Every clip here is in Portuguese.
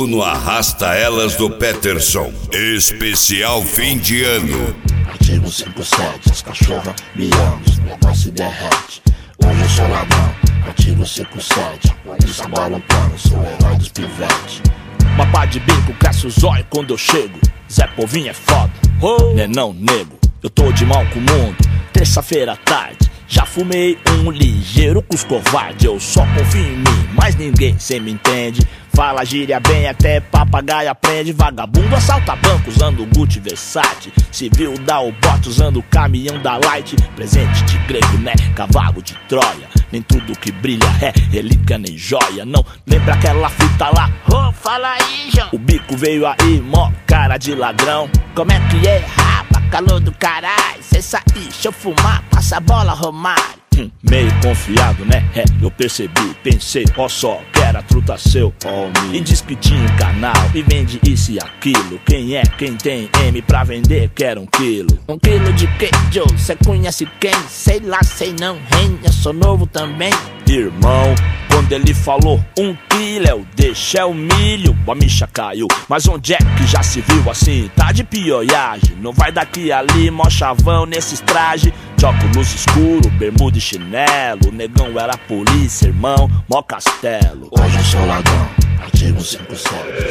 novo no Arrasta Elas do Peterson. Especial fim de ano. Artigo 57, as cachorras me amam, os menores se derrete. Hoje eu sou ladrão. Artigo 57, polícia bola um plano, sou o herói dos pivetes. Uma pá de bico, cresce o zóio quando eu chego. Zé Povinho é foda, né não, nego. Eu tô de mal com o mundo, terça-feira à tarde. Já fumei um ligeiro com os covardes. Eu só confio em mim, mas ninguém cê me entende. Fala gíria bem, até papagaio aprende. Vagabundo assalta banco usando Gucci Versace. Civil dá o bote usando o caminhão da Light. Presente de grego, né? Cavalo de Troia. Nem tudo que brilha é relíquia nem joia. Não lembra aquela fita lá? Ô, fala aí, João. O bico veio aí, mó cara de ladrão. Como é que é, rapa, calor do caralho? Cê sair, deixa eu fumar, passa a bola, Romário. Meio confiado, né? É, eu percebi, pensei, ó só, que era truta seu, e diz que tinha um canal e vende isso e aquilo. Quem é, quem tem M pra vender, quer 1 quilo. 1 quilo de quê, Joe? Cê conhece quem? Sei lá, sei não, hein? Eu sou novo também. Irmão, quando ele falou 1 quilo, eu deixei o milho, a micha caiu. Mas onde é que já se viu assim? Tá de pioiagem, não vai daqui ali, mó chavão nesses trajes. De óculos escuro, bermuda e chinelo. O negão era polícia, irmão, mó castelo. Hoje eu sou ladrão, artigo 57.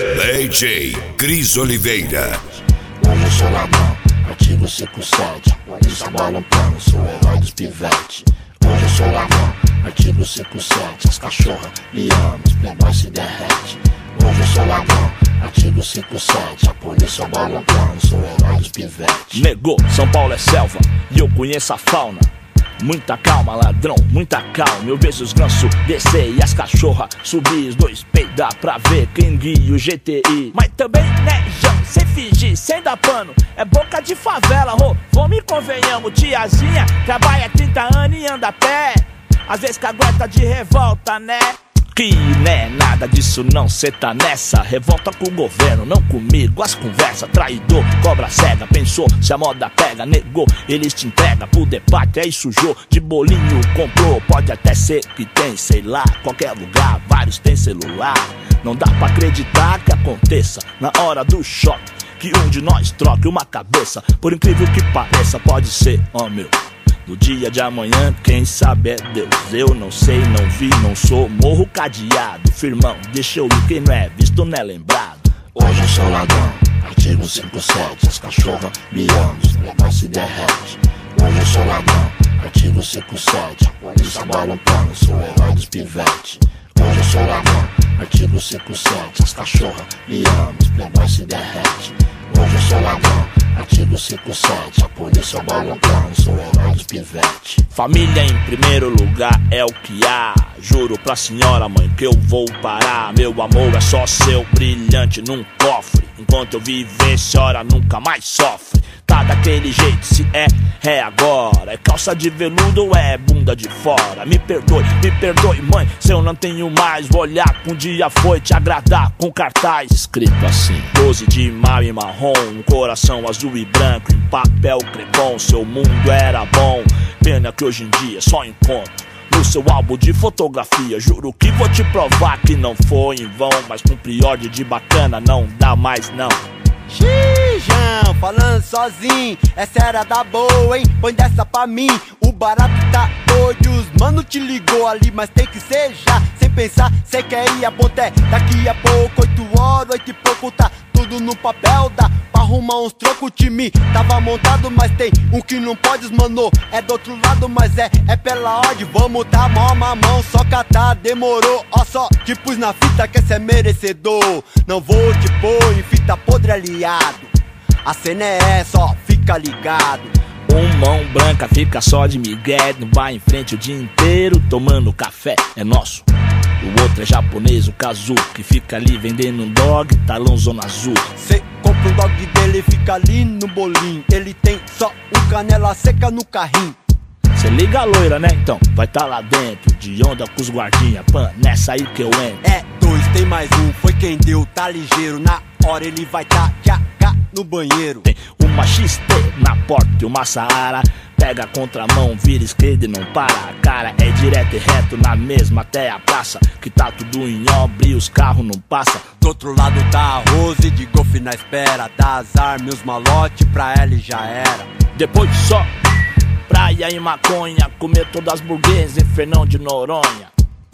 DJ Cris Oliveira. Hoje eu sou ladrão, artigo 57. Polícia bola um plano, sou o herói dos pivetes. Hoje eu sou ladrão, artigo 57. As cachorras me amam, os playboys se derrete. Hoje eu sou ladrão, artigo 57. A polícia bola um plano, sou o herói dos pivetes. Negou, São Paulo é selva e eu conheço a fauna. Muita calma, ladrão, muita calma. Eu vejo os gansos descer e as cachorras subir. Os dois peidar pra ver quem guia o GTI. Mas também, né, João, sem fingir, sem dar pano. É boca de favela, vamos e convenhamos. Tiazinha trabalha 30 anos e anda a pé. Às vezes cagueta de revolta, né? Que né, nada disso não, cê tá nessa. Revolta com o governo, não comigo. As conversas, traidor, cobra cega. Pensou, se a moda pega, negou. Eles te entregam pro debate, aí sujou. De bolinho comprou, pode até ser que tem, sei lá. Qualquer lugar, vários tem celular. Não dá pra acreditar que aconteça na hora do choque, que um de nós troque uma cabeça. Por incrível que pareça, pode ser, ó meu. No dia de amanhã, quem sabe é Deus. Eu não sei, não vi, não sou. Morro cadeado, firmão, deixa eu ir. Quem não é visto não é lembrado. Hoje eu sou ladrão, artigo 57. As cachorras me amam, os playboys se derrete. Hoje eu sou ladrão, artigo 57. A polícia bola um plano, sou o herói dos pivetes. Hoje eu sou ladrão, artigo 57. As cachorras me amam, os playboys se derrete. Hoje eu sou ladrão, artigo 57. A polícia bola um plano, sou o herói dos pivetes. Família em primeiro lugar é o que há. Juro pra senhora mãe que eu vou parar. Meu amor é só seu brilhante num cofre. Enquanto eu viver, a senhora nunca mais sofre. Tá daquele jeito, se é agora. É calça de veludo ou é bunda de fora? Me perdoe mãe, se eu não tenho mais. Vou olhar que um dia foi te agradar com cartaz escrito assim: 12 de maio em marrom, um coração azul e branco em papel crepom. Seu mundo era bom, pena que hoje em dia só encontro no seu álbum de fotografia. Juro que vou te provar que não foi em vão, mas com prior de bacana não dá mais não. Xijão, falando sozinho, essa era da boa, hein? Põe dessa pra mim, o barato tá doido. Os mano te ligou ali, mas tem que ser já. Sem pensar, cê quer ir a ponté. Daqui a pouco, 8 horas, 8 e pouco, tá tudo no papel. Dá pra arrumar uns trocos, o time tava montado, mas tem um que não pode, mano. É do outro lado, mas é pela ordem. Vamos dar mão a mão, só catar, demorou. Ó só, te pus na fita que cê é merecedor. Não vou te pôr em fita podre, aliado. A cena é essa, ó, fica ligado. Mão branca fica só de migué, não vai em frente o dia inteiro tomando café, é nosso. O outro é japonês, o Kazu, que fica ali vendendo um dog, talão zona azul. Cê compra um dog dele, fica ali no bolinho. Ele tem só um canela seca no carrinho. Cê liga a loira, né? Então vai tá lá dentro, de onda com os guardinha. Pan, nessa aí que eu entro. É 2, tem mais um, foi quem deu, tá ligeiro. Na hora ele vai tá no banheiro. Tem uma XT na porta e uma Saara. pega a contramão, vira esquerda e não para. A cara é direto e reto na mesma até a praça, que tá tudo em obra e os carros não passam. Do outro lado tá a Rose de golfe na espera, dá azar, meus malote pra ela e já era. Depois só praia e maconha, comer todas as burguesas em Fernão de Noronha.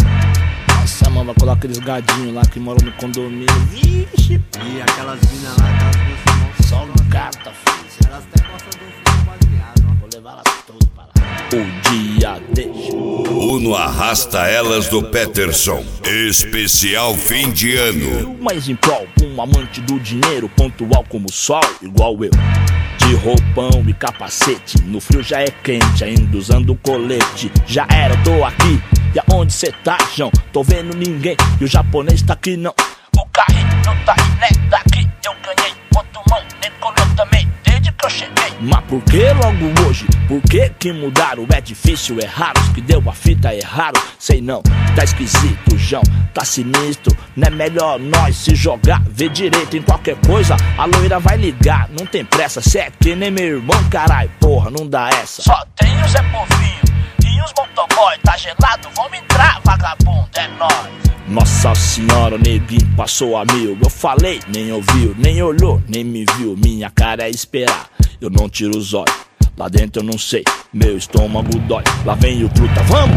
Nossa, mano, vai colar aqueles gadinhos lá que moram no condomínio. Vixe, e aquelas minas lá, aquelas duas só gata, filho. elas até gostam do filho baseado, ó. Vou levar elas todas para lá. O dia deixa. Uno arrasta elas do Peterson. Especial fim de ano. Mas em prol, um amante do dinheiro, pontual como o sol, igual eu. De roupão e capacete, no frio já é quente, ainda usando colete. Já era, tô aqui, e aonde cê tá, João? Tô vendo ninguém, e o japonês tá aqui não. O carrinho tá aí, né? Daqui eu ganhei, outro mão, decolou também, desde que eu cheguei. Mas por que logo hoje? Por que mudaram? É difícil, é raro, os que deu a fita erraram. Sei não, tá esquisito, João, tá sinistro. Não é melhor nós se jogar, ver direito em qualquer coisa, a loira vai ligar, não tem pressa. Cê é que nem meu irmão, carai, porra, não dá essa. Só tem o Zé Povinho e os motoboy, tá gelado, vamos entrar, vagabundo, é nóis. Nossa senhora, o neguinho passou a mil. Eu falei, nem ouviu, nem olhou, nem me viu. Minha cara é esperar, eu não tiro os olhos. Lá dentro eu não sei, meu estômago dói. Lá vem o truta, vamos!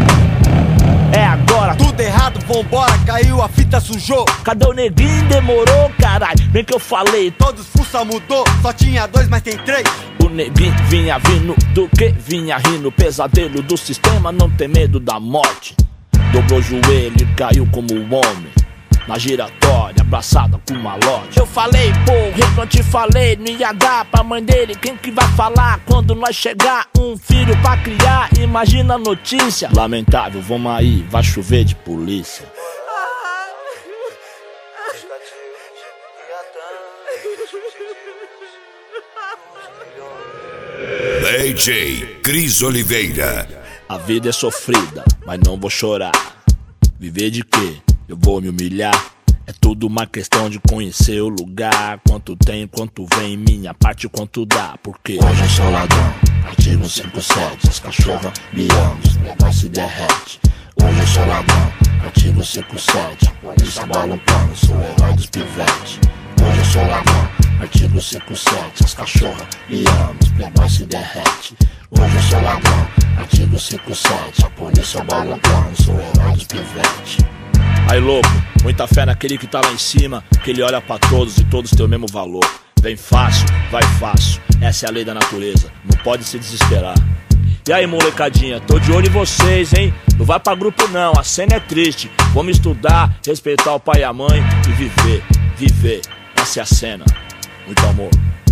É agora, tudo errado, vambora, caiu, a fita sujou. Cadê o neguinho? Demorou, caralho, bem que eu falei. Todos fuça mudou, só tinha dois, mas tem três. O neguinho vinha vindo, do que vinha rindo. Pesadelo do sistema, não tem medo da morte. Dobrou o joelho e caiu como um homem na giratória, abraçada com malote. Eu falei, porra, eu não te falei, não ia dar pra mãe dele. Quem que vai falar quando nós chegar? Um filho pra criar, imagina a notícia. Lamentável, vamos aí, vai chover de polícia. DJ Cris Oliveira. A vida é sofrida, mas não vou chorar. Viver de quê? Eu vou me humilhar. É tudo uma questão de conhecer o lugar. Quanto tem, quanto vem, minha parte, quanto dá. Porque hoje eu sou ladrão, artigo 57. As cachorras me amam, os negócios se derrete. Hoje eu sou ladrão, artigo 57. A polícia bola um plano, sou o herói dos pivetes. Hoje eu sou ladrão, artigo 57. As cachorras me amam, os negócios se derrete. Hoje eu sou ladrão, artigo 57. A polícia bola um plano, sou o herói dos pivetes. aí louco, muita fé naquele que tá lá em cima, que ele olha pra todos e todos têm o mesmo valor. Vem fácil, vai fácil, essa é a lei da natureza, não pode se desesperar. E aí molecadinha, tô de olho em vocês, hein? Não vai pra grupo não, a cena é triste. Vamos estudar, respeitar o pai e a mãe e viver, essa é a cena. Muito amor.